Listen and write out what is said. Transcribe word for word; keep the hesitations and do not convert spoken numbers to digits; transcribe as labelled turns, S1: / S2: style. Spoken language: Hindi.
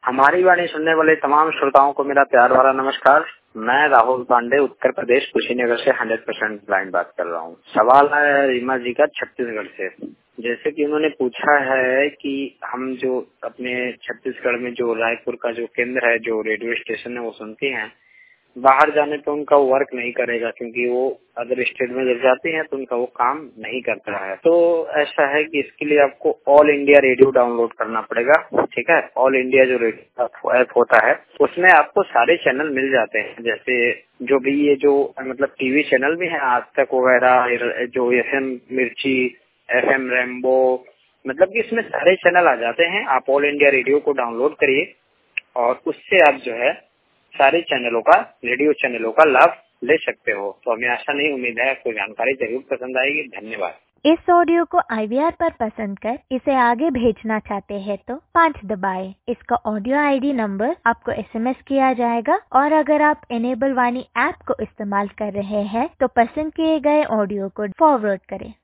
S1: हमारी वाणी सुनने वाले तमाम श्रोताओं को मेरा प्यार भरा नमस्कार। मैं राहुल पांडे उत्तर प्रदेश कुशीनगर से हंड्रेड परसेंट ब्लाइंड बात कर रहा हूँ। सवाल है रीमा जी का छत्तीसगढ़ से। जैसे कि उन्होंने पूछा है कि हम जो अपने छत्तीसगढ़ में जो रायपुर का जो केंद्र है, जो रेडियो स्टेशन है, वो सुनती हैं, बाहर जाने पे उनका वर्क नहीं करेगा क्योंकि वो अदर स्टेट में जब जाती हैं तो उनका वो काम नहीं करता है। तो ऐसा है कि इसके लिए आपको ऑल इंडिया रेडियो डाउनलोड करना पड़ेगा। ठीक है, ऑल इंडिया जो रेडियो ऐप होता है उसमें आपको सारे चैनल मिल जाते हैं। जैसे जो भी ये जो मतलब टीवी चैनल भी है, आज तक वगैरह, जो F M Mirchi, F M rainbow, मतलब कि इसमें सारे चैनल आ जाते हैं। आप ऑल इंडिया रेडियो को डाउनलोड करिए और उससे आप जो है सारे चैनलों का, रेडियो चैनलों का लाभ ले सकते हो। तो हमें आशा नहीं, उम्मीद है आपको जानकारी जरूर पसंद आएगी। धन्यवाद।
S2: इस ऑडियो को आई वी आर पर पसंद कर इसे आगे भेजना चाहते हैं तो पाँच दबाएं। इसका ऑडियो आई डी नंबर आपको एस एम एस किया जाएगा और अगर आप इनेबल वाणी ऐप को इस्तेमाल कर रहे हैं तो पसंद किए गए ऑडियो को फॉरवर्ड करें।